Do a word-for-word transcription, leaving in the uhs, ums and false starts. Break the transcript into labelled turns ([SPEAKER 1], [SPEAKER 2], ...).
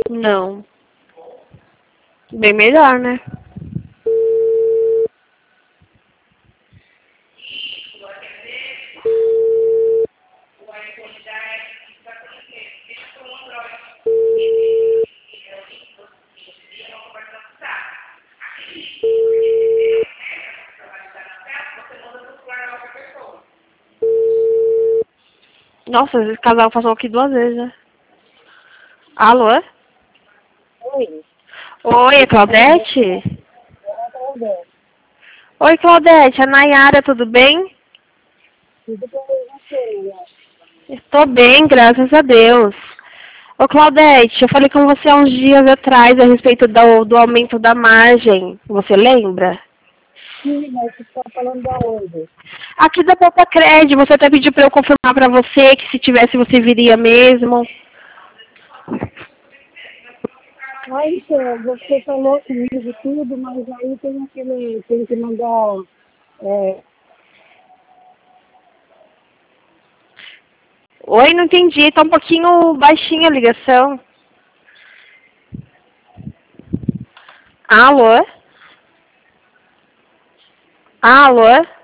[SPEAKER 1] Não. Bem melhor, né? Nossa, esse casal passou aqui duas vezes, né? Alô?
[SPEAKER 2] Oi,
[SPEAKER 1] Oi, é Claudete?
[SPEAKER 2] Claudete.
[SPEAKER 1] Oi, Claudete, é Nayara, tudo bem?
[SPEAKER 2] Tudo bem, você, né?
[SPEAKER 1] Estou bem, graças a Deus. Ô, Claudete, eu falei com você há uns dias atrás a respeito do, do aumento da margem. Você lembra?
[SPEAKER 2] Sim, mas você está falando da onde?
[SPEAKER 1] Aqui da Poupa Cred, você até pediu para eu confirmar para você que se tivesse você viria mesmo.
[SPEAKER 2] Ah, então, você falou comigo tudo, mas aí tem aquele, tem que mandar, é,
[SPEAKER 1] Oi, não entendi, tá um pouquinho baixinha a ligação. Alô? Alô?